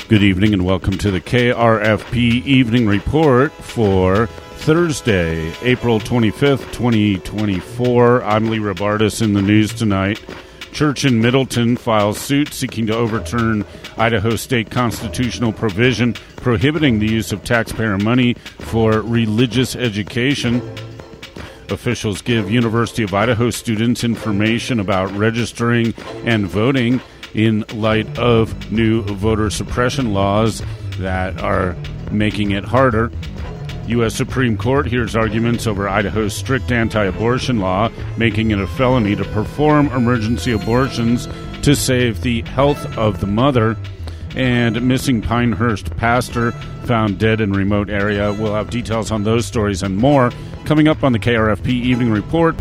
Good evening and welcome to the KRFP Evening Report for Thursday, April 25th, 2024. I'm Lee Robartis. In the news tonight. Church in Middleton files suit seeking to overturn Idaho state constitutional provision prohibiting the use of taxpayer money for religious education. Officials give University of Idaho students information about registering and voting in light of new voter suppression laws that are making it harder. U.S. Supreme Court hears arguments over Idaho's strict anti-abortion law, making it a felony to perform emergency abortions to save the health of the mother. And missing Pinehurst pastor found dead in remote area. We'll have details on those stories and more coming up on the KRFP Evening Report.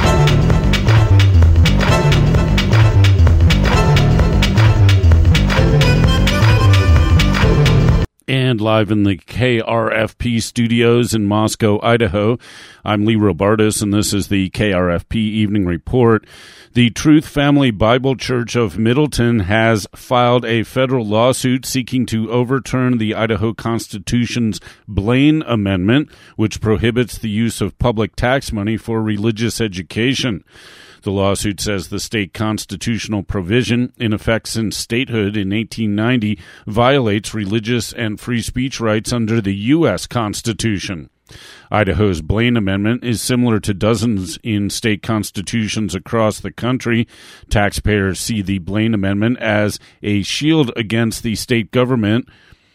And live in the KRFP studios in Moscow, Idaho, I'm Lee Robartis, and this is the KRFP Evening Report. The Truth Family Bible Church of Middleton has filed a federal lawsuit seeking to overturn the Idaho Constitution's Blaine Amendment, which prohibits the use of public tax money for religious education. The lawsuit says the state constitutional provision, in effect since statehood in 1890, violates religious and free speech rights under the U.S. Constitution. Idaho's Blaine Amendment is similar to dozens in state constitutions across the country. Taxpayers see the Blaine Amendment as a shield against the state government,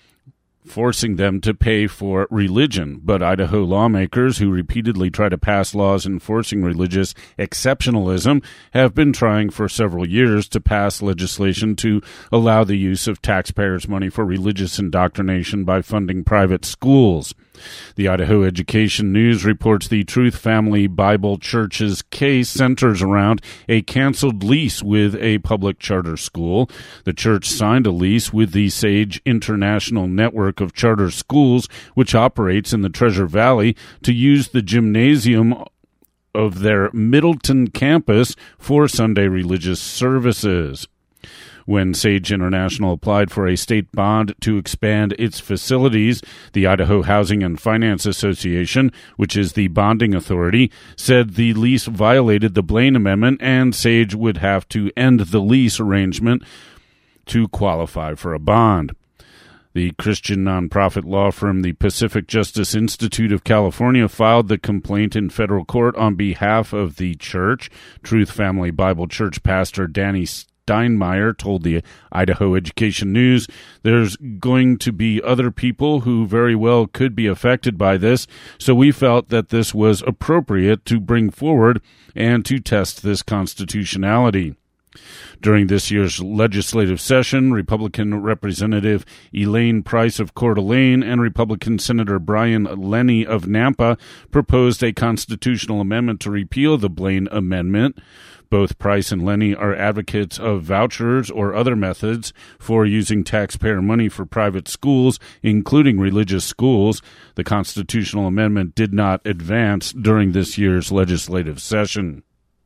forcing them to pay for religion. But Idaho lawmakers who repeatedly try to pass laws enforcing religious exceptionalism have been trying for several years to pass legislation to allow the use of taxpayers' money for religious indoctrination by funding private schools. The Idaho Education News reports the Truth Family Bible Church's case centers around a canceled lease with a public charter school. The church signed a lease with the Sage International Network of Charter Schools, which operates in the Treasure Valley, to use the gymnasium of their Middleton campus for Sunday religious services. When Sage International applied for a state bond to expand its facilities, the Idaho Housing and Finance Association, which is the bonding authority, said the lease violated the Blaine Amendment and Sage would have to end the lease arrangement to qualify for a bond. The Christian nonprofit law firm, the Pacific Justice Institute of California, filed the complaint in federal court on behalf of the church. Truth Family Bible Church pastor Danny Steinmeier told the Idaho Education News, "There's going to be other people who very well could be affected by this, so we felt that this was appropriate to bring forward and to test this constitutionality." During this year's legislative session, Republican Representative Elaine Price of Coeur d'Alene and Republican Senator Brian Lenny of Nampa proposed a constitutional amendment to repeal the Blaine Amendment. Both Price and Lenny are advocates of vouchers or other methods for using taxpayer money for private schools, including religious schools. The constitutional amendment did not advance during this year's legislative session.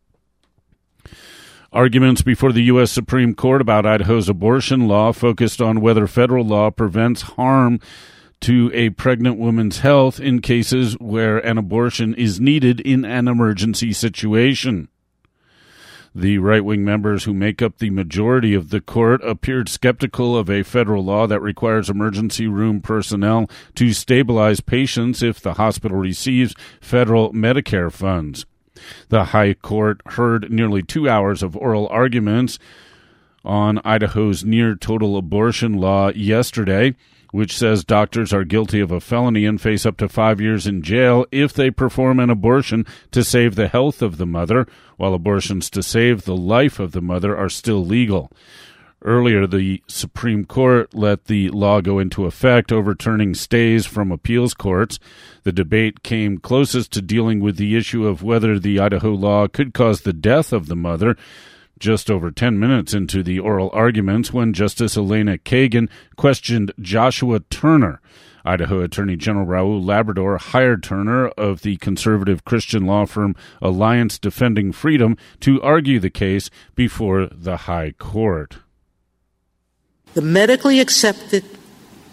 Arguments before the U.S. Supreme Court about Idaho's abortion law focused on whether federal law prevents harm to a pregnant woman's health in cases where an abortion is needed in an emergency situation. The right-wing members who make up the majority of the court appeared skeptical of a federal law that requires emergency room personnel to stabilize patients if the hospital receives federal Medicare funds. The High Court heard nearly 2 hours of oral arguments on Idaho's near-total abortion law yesterday, which says doctors are guilty of a felony and face up to 5 years in jail if they perform an abortion to save the health of the mother, while abortions to save the life of the mother are still legal. Earlier, the Supreme Court let the law go into effect, overturning stays from appeals courts. The debate came closest to dealing with the issue of whether the Idaho law could cause the death of the mother, just over 10 minutes into the oral arguments when Justice Elena Kagan questioned Joshua Turner. Idaho Attorney General Raul Labrador hired Turner of the conservative Christian law firm Alliance Defending Freedom to argue the case before the High Court. The medically accepted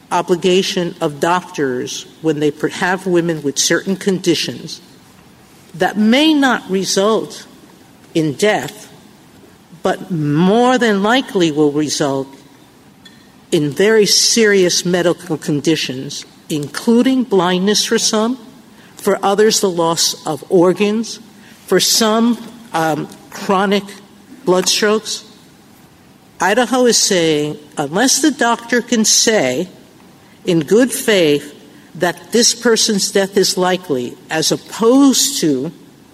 obligation of doctors when they have women with certain conditions that may not result in death, but more than likely will result in very serious medical conditions, including blindness for some, for others the loss of organs, for some chronic blood strokes. Idaho is saying, unless the doctor can say in good faith that this person's death is likely, as opposed to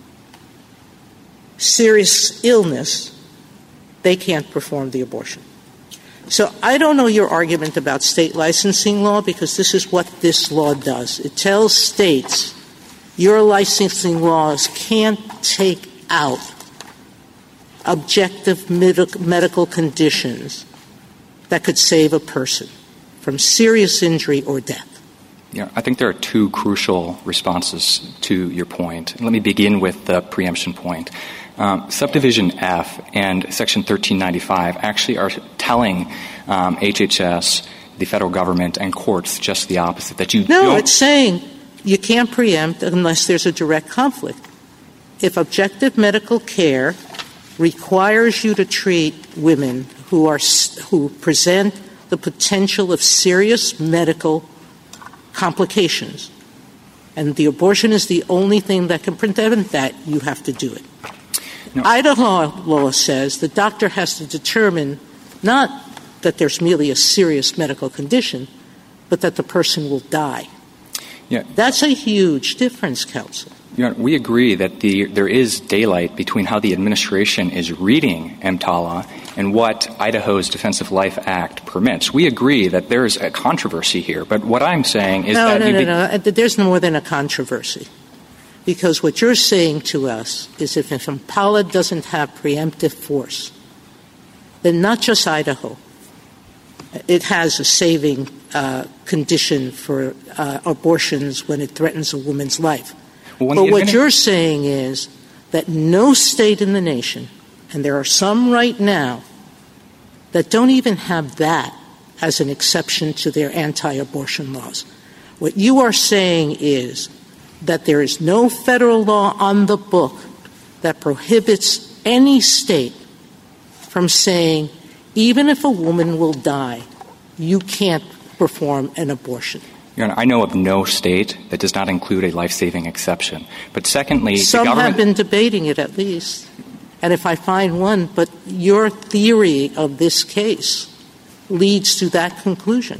serious illness, they can't perform the abortion. So I don't know your argument about state licensing law, because this is what this law does. It tells states your licensing laws can't take out objective medical conditions that could save a person from serious injury or death. Yeah, I think there are two crucial responses to your point. Let me begin with the preemption point. Subdivision F and Section 1395 actually are telling HHS, the federal government, and courts just the opposite. That you No, it's saying you can't preempt unless there's a direct conflict. If objective medical care requires you to treat women who present the potential of serious medical complications, and the abortion is the only thing that can prevent that, you have to do it. No. Idaho law says the doctor has to determine not that there's merely a serious medical condition, but that the person will die. Yeah. That's a huge difference, counsel. We agree that there is daylight between how the administration is reading EMTALA and what Idaho's Defensive Life Act permits. We agree that there's a controversy here, but what I'm saying is No. There's no more than a controversy. Because what you're saying to us is if EMTALA doesn't have preemptive force, then not just Idaho, it has a saving condition for abortions when it threatens a woman's life. But what you're saying is that no state in the nation, and there are some right now, that don't even have that as an exception to their anti-abortion laws. What you are saying is that there is no federal law on the book that prohibits any state from saying, even if a woman will die, you can't perform an abortion. Your Honor, I know of no state that does not include a life-saving exception. But secondly, some have been debating it at least. And if I find one, but your theory of this case leads to that conclusion.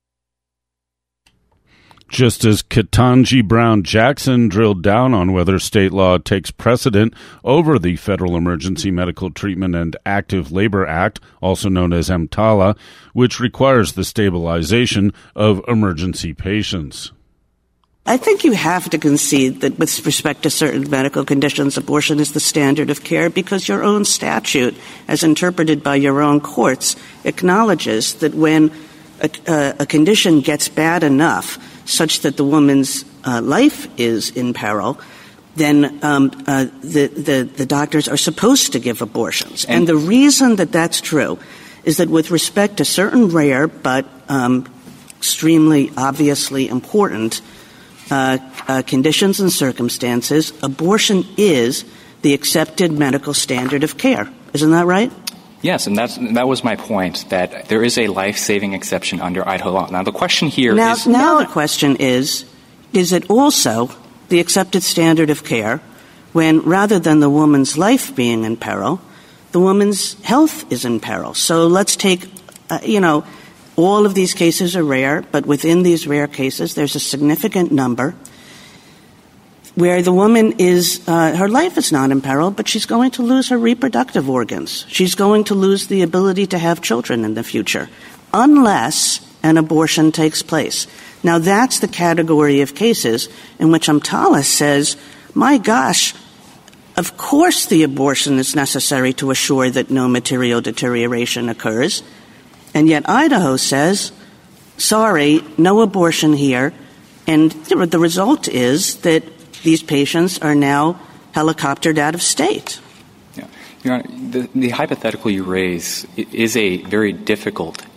Justice Ketanji Brown Jackson drilled down on whether state law takes precedent over the Federal Emergency Medical Treatment and Active Labor Act, also known as EMTALA, which requires the stabilization of emergency patients. I think you have to concede that with respect to certain medical conditions, abortion is the standard of care because your own statute, as interpreted by your own courts, acknowledges that when a condition gets bad enough such that the woman's life is in peril, then the doctors are supposed to give abortions. And the reason that that's true is that with respect to certain rare but extremely obviously important conditions and circumstances, abortion is the accepted medical standard of care. Isn't that right? Yes, and that was my point, that there is a life-saving exception under Idaho law. Now, the question here is... Now the question is it also the accepted standard of care when, rather than the woman's life being in peril, the woman's health is in peril? So let's take, all of these cases are rare, but within these rare cases, there's a significant number where the woman is, her life is not in peril, but she's going to lose her reproductive organs. She's going to lose the ability to have children in the future, unless an abortion takes place. Now, that's the category of cases in which EMTALA says, my gosh, of course the abortion is necessary to assure that no material deterioration occurs. And yet Idaho says, sorry, no abortion here. And the result is that these patients are now helicoptered out of state. Yeah. Your Honor, the hypothetical you raise is a very difficult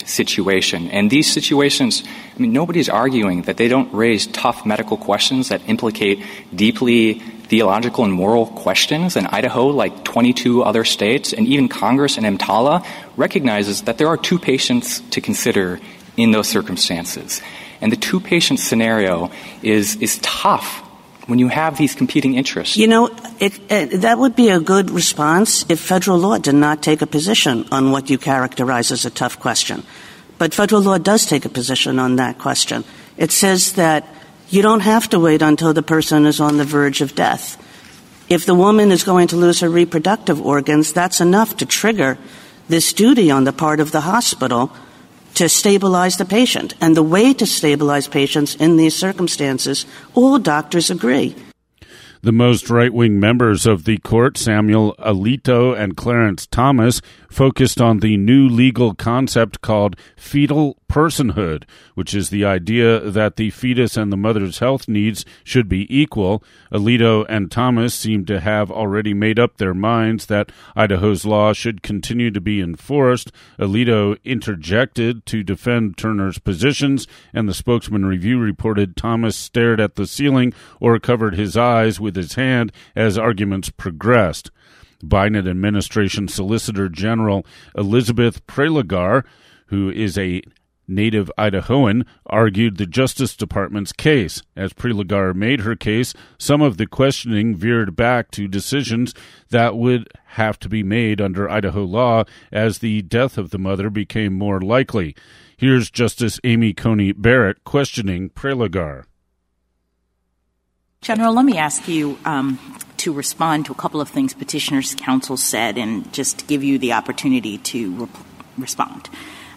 situation. And these situations, nobody's arguing that they don't raise tough medical questions that implicate deeply theological and moral questions. And Idaho, like 22 other states, and even Congress in EMTALA, recognizes that there are two patients to consider in those circumstances. And the two-patient scenario is tough when you have these competing interests. That would be a good response if federal law did not take a position on what you characterize as a tough question. But federal law does take a position on that question. It says that you don't have to wait until the person is on the verge of death. If the woman is going to lose her reproductive organs, that's enough to trigger this duty on the part of the hospital to stabilize the patient. And the way to stabilize patients in these circumstances, all doctors agree. The most right-wing members of the court, Samuel Alito and Clarence Thomas, focused on the new legal concept called fetal personhood, which is the idea that the fetus and the mother's health needs should be equal. Alito and Thomas seem to have already made up their minds that Idaho's law should continue to be enforced. Alito interjected to defend Turner's positions, and the Spokesman Review reported Thomas stared at the ceiling or covered his eyes with his hand as arguments progressed. Biden administration Solicitor General Elizabeth Prelogar, who is a native Idahoan, argued the Justice Department's case. As Prelogar made her case, some of the questioning veered back to decisions that would have to be made under Idaho law as the death of the mother became more likely. Here's Justice Amy Coney Barrett questioning Prelogar. General, let me ask you to respond to a couple of things Petitioner's counsel said and just to give you the opportunity to respond.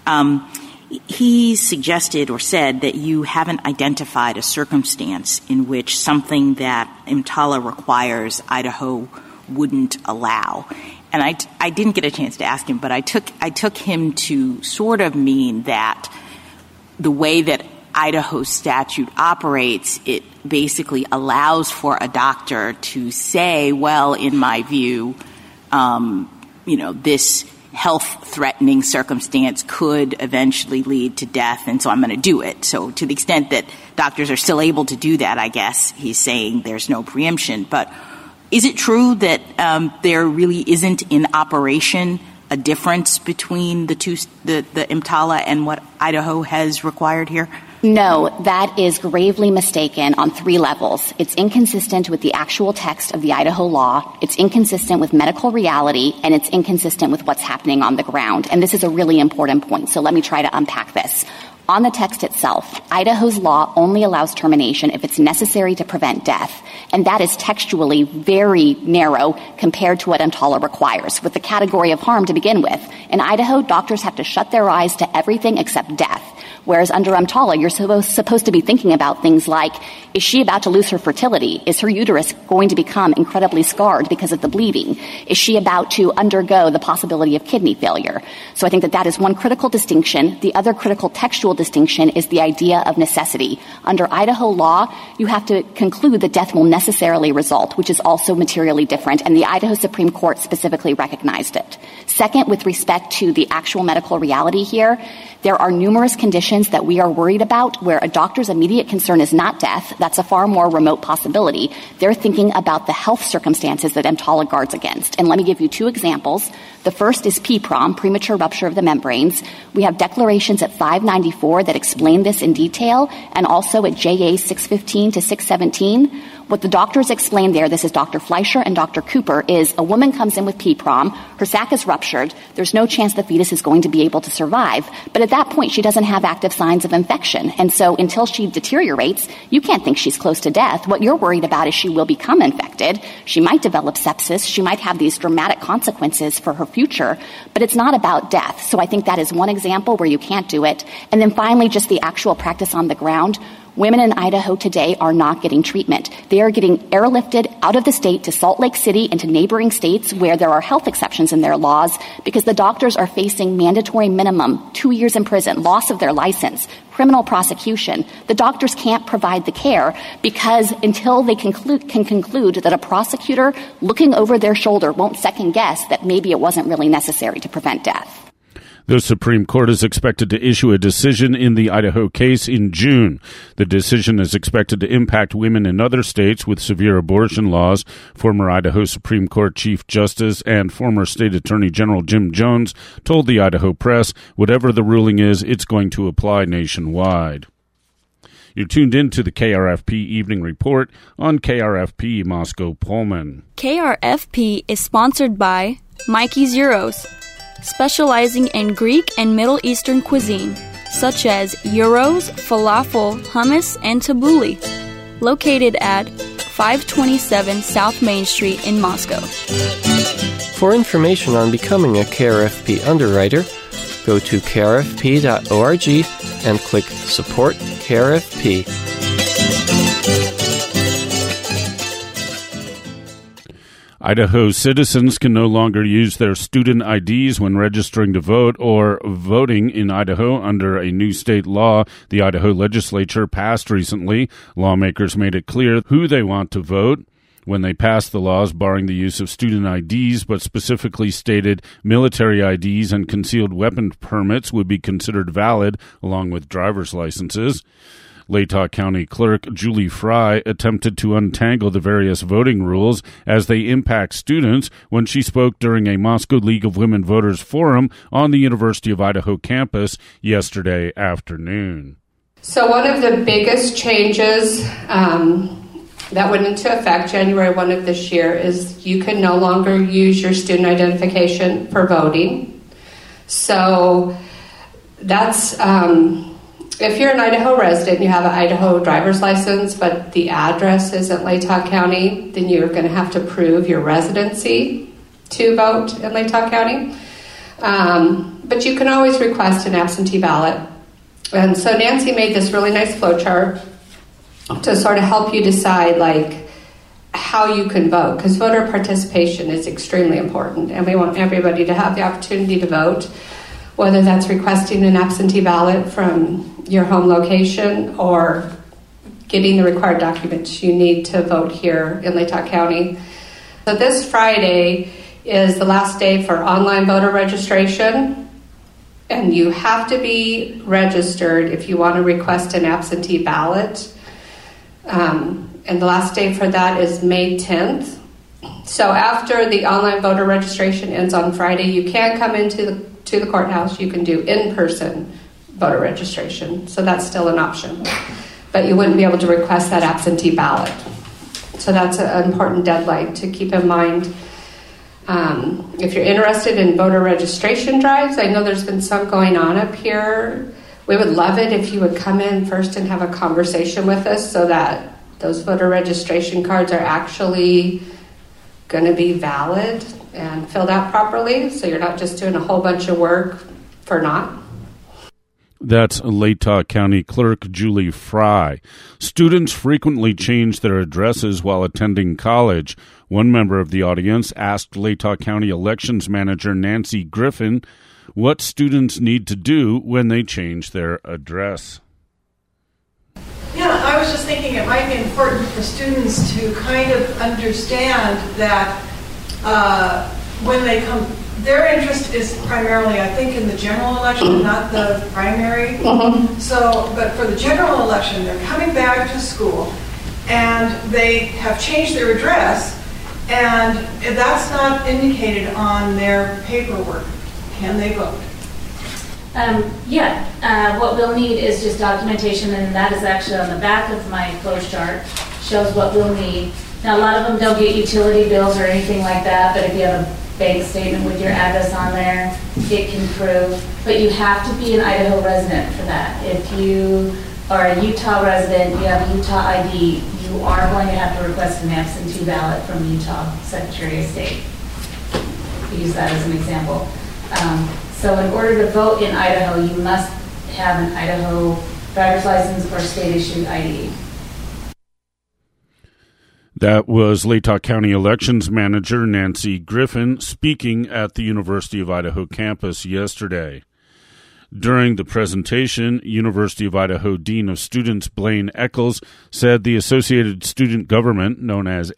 He suggested or said that you haven't identified a circumstance in which something that EMTALA requires Idaho wouldn't allow. And I didn't get a chance to ask him, but I took him to sort of mean that the way that Idaho statute operates, it basically allows for a doctor to say, well, in my view, this health-threatening circumstance could eventually lead to death, and so I'm going to do it. So to the extent that doctors are still able to do that, I guess he's saying there's no preemption. But is it true that there really isn't in operation a difference between the EMTALA and what Idaho has required here? No, that is gravely mistaken on three levels. It's inconsistent with the actual text of the Idaho law, it's inconsistent with medical reality, and it's inconsistent with what's happening on the ground. And this is a really important point, so let me try to unpack this. On the text itself, Idaho's law only allows termination if it's necessary to prevent death, and that is textually very narrow compared to what EMTALA requires, with the category of harm to begin with. In Idaho, doctors have to shut their eyes to everything except death. Whereas under EMTALA, you're supposed to be thinking about things like, is she about to lose her fertility? Is her uterus going to become incredibly scarred because of the bleeding? Is she about to undergo the possibility of kidney failure? So I think that is one critical distinction. The other critical textual distinction is the idea of necessity. Under Idaho law, you have to conclude that death will necessarily result, which is also materially different, and the Idaho Supreme Court specifically recognized it. Second, with respect to the actual medical reality here, there are numerous conditions that we are worried about where a doctor's immediate concern is not death. That's a far more remote possibility. They're thinking about the health circumstances that EMTALA guards against. And let me give you two examples. The first is PPROM, premature rupture of the membranes. We have declarations at 594 that explain this in detail, and also at JA 615 to 617. What the doctors explain there, this is Dr. Fleischer and Dr. Cooper, is a woman comes in with PPROM, her sac is ruptured, there's no chance the fetus is going to be able to survive, but at that point she doesn't have active signs of infection. And so until she deteriorates, you can't think she's close to death. What you're worried about is she will become infected, she might develop sepsis, she might have these dramatic consequences for her future, but it's not about death. So I think that is one example where you can't do it. And then finally, just the actual practice on the ground. Women in Idaho today are not getting treatment. They are getting airlifted out of the state to Salt Lake City and to neighboring states where there are health exceptions in their laws because the doctors are facing mandatory minimum, 2 years in prison, loss of their license, criminal prosecution. The doctors can't provide the care because until they can conclude that a prosecutor looking over their shoulder won't second guess that maybe it wasn't really necessary to prevent death. The Supreme Court is expected to issue a decision in the Idaho case in June. The decision is expected to impact women in other states with severe abortion laws. Former Idaho Supreme Court Chief Justice and former State Attorney General Jim Jones told the Idaho Press, whatever the ruling is, it's going to apply nationwide. You're tuned in to the KRFP Evening Report on KRFP Moscow Pullman. KRFP is sponsored by Mikey's Euros, specializing in Greek and Middle Eastern cuisine, such as gyros, falafel, hummus, and tabbouleh. Located at 527 South Main Street in Moscow. For information on becoming a KRFP underwriter, go to krfp.org and click Support KRFP. Idaho citizens can no longer use their student IDs when registering to vote or voting in Idaho under a new state law the Idaho legislature passed recently. Lawmakers made it clear who they want to vote when they passed the laws barring the use of student IDs, but specifically stated military IDs and concealed weapon permits would be considered valid along with driver's licenses. Latah County Clerk Julie Fry attempted to untangle the various voting rules as they impact students when she spoke during a Moscow League of Women Voters forum on the University of Idaho campus yesterday afternoon. So one of the biggest changes that went into effect January 1 of this year is you can no longer use your student identification for voting. So that's... if you're an Idaho resident, you have an Idaho driver's license, but the address isn't Latah County, then you're going to have to prove your residency to vote in Latah County. But you can always request an absentee ballot. And so Nancy made this really nice flowchart to sort of help you decide, like, how you can vote, because voter participation is extremely important, and we want everybody to have the opportunity to vote, whether that's requesting an absentee ballot from your home location or getting the required documents you need to vote here in Latah County. So this Friday is the last day for online voter registration, and you have to be registered if you want to request an absentee ballot. And the last day for that is May 10th. So after the online voter registration ends on Friday, you can come into the courthouse. You can do in-person voter registration. So that's still an option. But you wouldn't be able to request that absentee ballot. So that's an important deadline to keep in mind. If you're interested in voter registration drives, I know there's been some going on up here. We would love it if you would come in first and have a conversation with us so that those voter registration cards are actually going to be valid and filled out properly, so you're not just doing a whole bunch of work for naught. That's Latah County Clerk Julie Fry. Students frequently change their addresses while attending college. One member of the audience asked Latah County Elections Manager Nancy Griffin what students need to do when they change their address. Yeah, I was just thinking it might be important for students to kind of understand that when they come, their interest is primarily, I think, in the general election, not the primary. So, but for the general election, they're coming back to school and they have changed their address, and that's not indicated on their paperwork. Can they vote? What we'll need is just documentation, and that is actually on the back of my flow chart, shows what we'll need. Now, a lot of them don't get utility bills or anything like that, but if you have a bank statement with your address on there, it can prove. But you have to be an Idaho resident for that. If you are a Utah resident, you have Utah ID, you are going to have to request an absentee ballot from Utah Secretary of State. Use that as an example. So in order to vote in Idaho, you must have an Idaho driver's license or state-issued ID. That was Latah County Elections Manager Nancy Griffin speaking at the University of Idaho campus yesterday. During the presentation, University of Idaho Dean of Students Blaine Eccles said the Associated Student Government, known as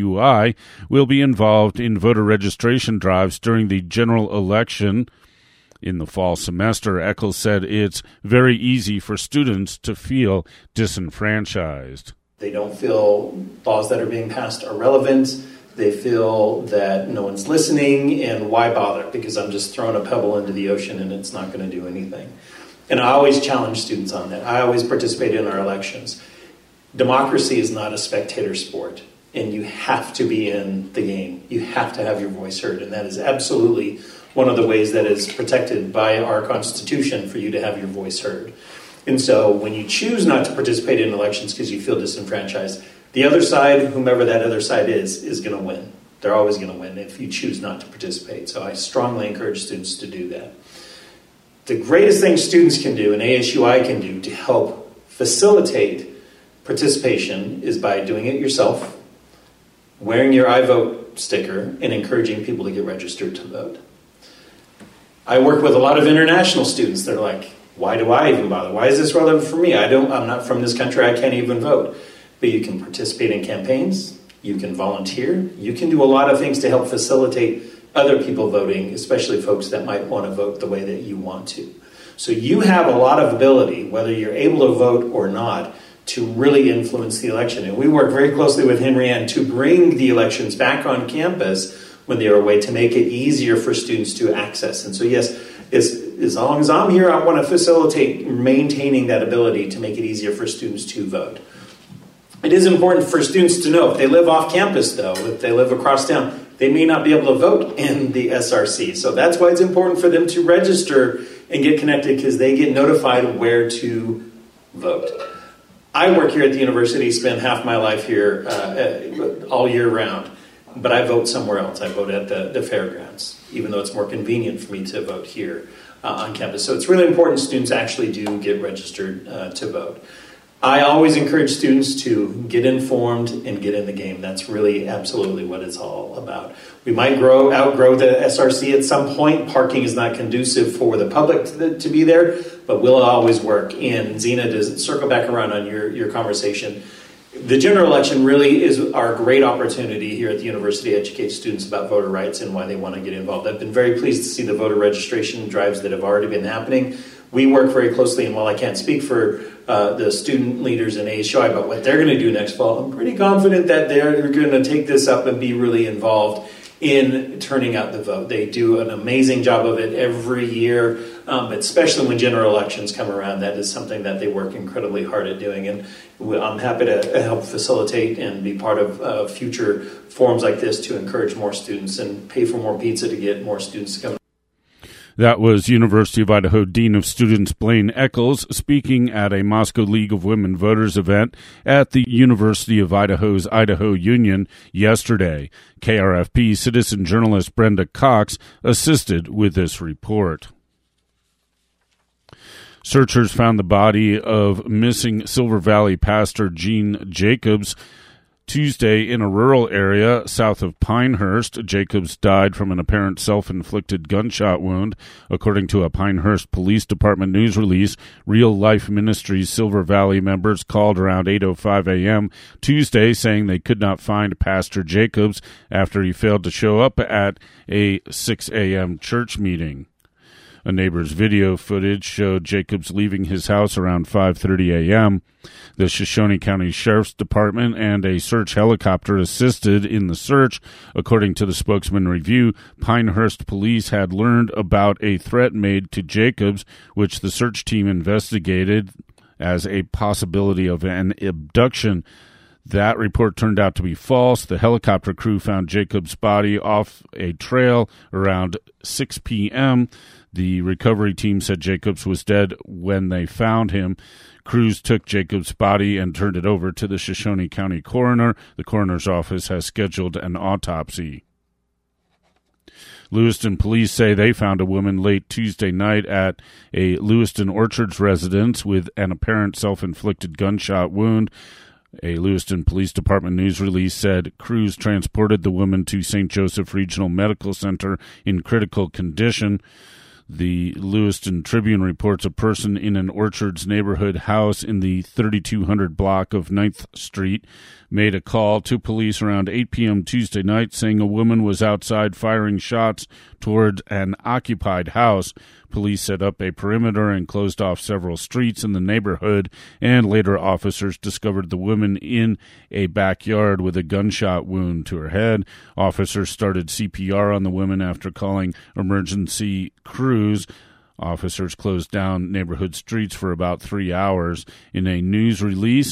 ASUI, will be involved in voter registration drives during the general election. In the fall semester, Eccles said it's very easy for students to feel disenfranchised. They don't feel laws that are being passed are relevant. They feel that no one's listening, and why bother? Because I'm just throwing a pebble into the ocean and it's not going to do anything. And I always challenge students on that. I always participate in our elections. Democracy is not a spectator sport, and you have to be in the game. You have to have your voice heard, and that is absolutely one of the ways that is protected by our Constitution for you to have your voice heard. And so when you choose not to participate in elections because you feel disenfranchised, the other side, whomever that other side is going to win. They're always going to win if you choose not to participate. So I strongly encourage students to do that. The greatest thing students can do and ASUI can do to help facilitate participation is by doing it yourself, wearing your I vote sticker, and encouraging people to get registered to vote. I work with a lot of international students. They're like, why do I even bother? Why is this relevant for me? I'm not from this country. I can't even vote. But you can participate in campaigns. You can volunteer. You can do a lot of things to help facilitate other people voting, especially folks that might want to vote the way that you want to. So you have a lot of ability, whether you're able to vote or not, to really influence the election. And we work very closely with Henry Ann to bring the elections back on campus when they are away to make it easier for students to access. And so yes, as long as I'm here, I want to facilitate maintaining that ability to make it easier for students to vote. It is important for students to know if they live off campus, though, if they live across town, they may not be able to vote in the SRC. So that's why it's important for them to register and get connected, because they get notified where to vote. I work here at the university, spend half my life here all year round, but I vote somewhere else. I vote at the fairgrounds, even though it's more convenient for me to vote here on campus. So it's really important students actually do get registered to vote. I always encourage students to get informed and get in the game. That's really absolutely what it's all about. We might outgrow the SRC at some point. Parking is not conducive for the public to be there, but we'll always work. And Zena, to circle back around on your conversation, the general election really is our great opportunity here at the university to educate students about voter rights and why they want to get involved. I've been very pleased to see the voter registration drives that have already been happening. We work very closely, and while I can't speak for the student leaders in ASUI about what they're going to do next fall, I'm pretty confident that they're going to take this up and be really involved in turning out the vote. They do an amazing job of it every year, but especially when general elections come around, that is something that they work incredibly hard at doing. And I'm happy to help facilitate and be part of future forums like this to encourage more students and pay for more pizza to get more students to come. That was University of Idaho Dean of Students Blaine Eccles speaking at a Moscow League of Women Voters event at the University of Idaho's Idaho Union yesterday. KRFP citizen journalist Brenda Cox assisted with this report. Searchers found the body of missing Silver Valley pastor Gene Jacobs Tuesday in a rural area south of Pinehurst. Jacobs died from an apparent self-inflicted gunshot wound. According to a Pinehurst Police Department news release, Real Life Ministries Silver Valley members called around 8:05 a.m. Tuesday saying they could not find Pastor Jacobs after he failed to show up at a 6 a.m. church meeting. A neighbor's video footage showed Jacobs leaving his house around 5:30 a.m. The Shoshone County Sheriff's Department and a search helicopter assisted in the search. According to the Spokesman Review, Pinehurst police had learned about a threat made to Jacobs, which the search team investigated as a possibility of an abduction. That report turned out to be false. The helicopter crew found Jacobs' body off a trail around 6 p.m. The recovery team said Jacobs was dead when they found him. Crews took Jacobs' body and turned it over to the Shoshone County coroner. The coroner's office has scheduled an autopsy. Lewiston police say they found a woman late Tuesday night at a Lewiston Orchards residence with an apparent self-inflicted gunshot wound. A Lewiston Police Department news release said crews transported the woman to St. Joseph Regional Medical Center in critical condition. The Lewiston Tribune reports a person in an Orchards neighborhood house in the 3200 block of 9th Street made a call to police around 8 p.m. Tuesday night saying a woman was outside firing shots toward an occupied house. Police set up a perimeter and closed off several streets in the neighborhood, and later officers discovered the woman in a backyard with a gunshot wound to her head. Officers started CPR on the woman after calling emergency crews. Officers closed down neighborhood streets for about 3 hours. In a news release,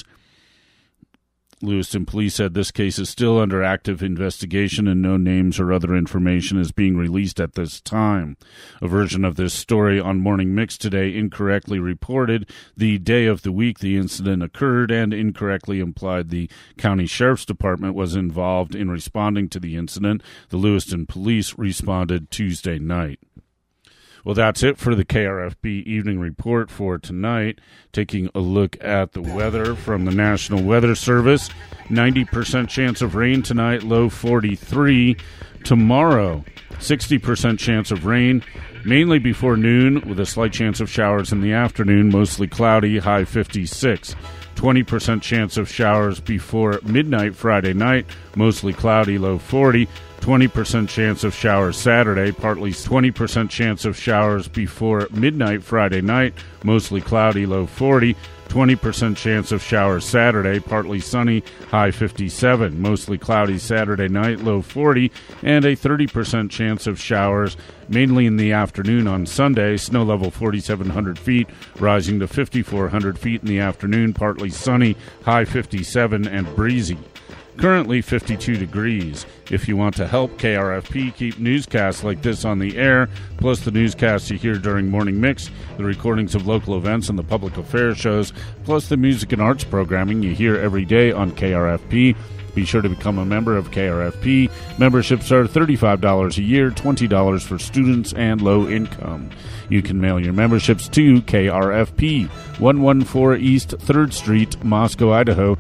Lewiston Police said this case is still under active investigation and no names or other information is being released at this time. A version of this story on Morning Mix today incorrectly reported the day of the week the incident occurred and incorrectly implied the county sheriff's department was involved in responding to the incident. The Lewiston Police responded Tuesday night. Well, that's it for the KRFB Evening Report for tonight. Taking a look at the weather from the National Weather Service. 90% chance of rain tonight, low 43. Tomorrow, 60% chance of rain, mainly before noon, with a slight chance of showers in the afternoon, mostly cloudy, high 56. 20% chance of showers before midnight Friday night, mostly cloudy, low 40. 20% chance of showers Saturday, partly 20% chance of showers before midnight Friday night, mostly cloudy, low 40. 20% chance of showers Saturday, partly sunny, high 57. Mostly cloudy Saturday night, low 40. And a 30% chance of showers, mainly in the afternoon on Sunday. Snow level 4,700 feet, rising to 5,400 feet in the afternoon, partly sunny, high 57 and breezy. Currently 52 degrees. If you want to help KRFP keep newscasts like this on the air, plus the newscasts you hear during Morning Mix, the recordings of local events and the public affairs shows, plus the music and arts programming you hear every day on KRFP, be sure to become a member of KRFP. Memberships are $35 a year, $20 for students and low income. You can mail your memberships to KRFP, 114 East 3rd Street, Moscow, Idaho,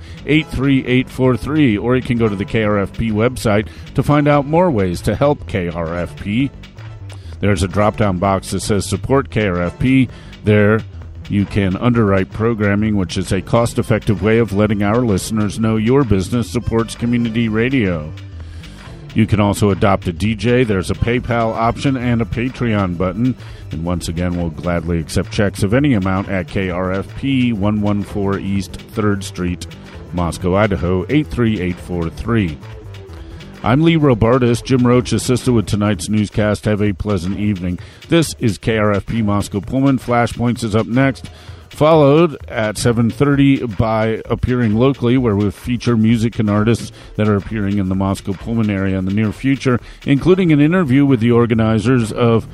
83843, or you can go to the KRFP website to find out more ways to help KRFP. There's a drop-down box that says Support KRFP. There you can underwrite programming, which is a cost-effective way of letting our listeners know your business supports community radio. You can also adopt a DJ. There's a PayPal option and a Patreon button. And once again, we'll gladly accept checks of any amount at KRFP, 114 East 3rd Street, Moscow, Idaho, 83843. I'm Lee Robartis. Jim Roach assisted with tonight's newscast. Have a pleasant evening. This is KRFP Moscow Pullman. Flashpoints is up next, followed at 7:30 by Appearing Locally, where we'll feature music and artists that are appearing in the Moscow Pullman area in the near future, including an interview with the organizers of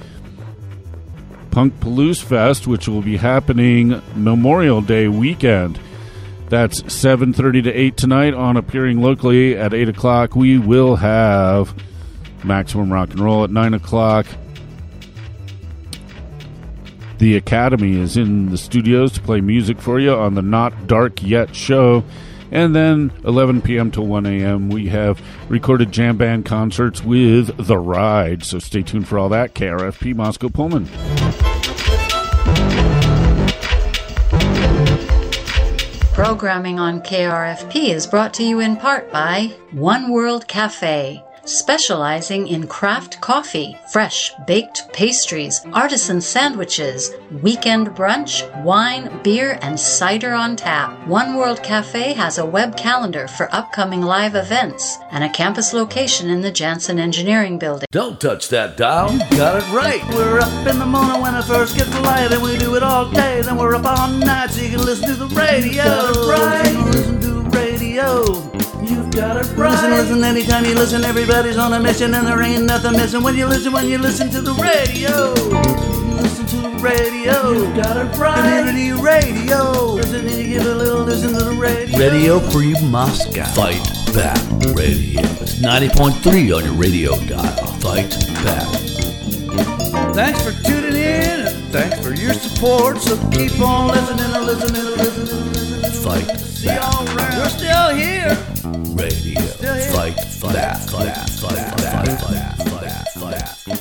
Punkpalooza Fest, which will be happening Memorial Day weekend. That's 7:30 to 8 tonight on Appearing Locally. At 8 o'clock, we will have Maximum Rock and Roll. At 9 o'clock, the Academy is in the studios to play music for you on the Not Dark Yet show. And then 11 p.m. to 1 a.m., we have recorded jam band concerts with The Ride. So stay tuned for all that. KRFP Moscow Pullman. Programming on KRFP is brought to you in part by One World Cafe, specializing in craft coffee, fresh baked pastries, artisan sandwiches, weekend brunch, wine, beer, and cider on tap. One World Cafe has a web calendar for upcoming live events and a campus location in the Jansen Engineering Building. Don't touch that dial. You got it right. We're up in the morning when it first gets light, and we do it all day. Then we're up all night so you can listen to the radio. You got it right. Listen to the radio. You've got it right. Listen, anytime you listen, everybody's on a mission, and there ain't nothing missing when you listen to the radio. Listen to the radio. You've got it right. Community radio. Listen, you give a little listen to the radio. Radio Free Moscow. Fight Back Radio. 90.3 on your radio dial. Fight Back. Thanks for tuning in, and thanks for your support. So keep on listening. Fight Back. We're still here. Radio. Still here. Fight Back.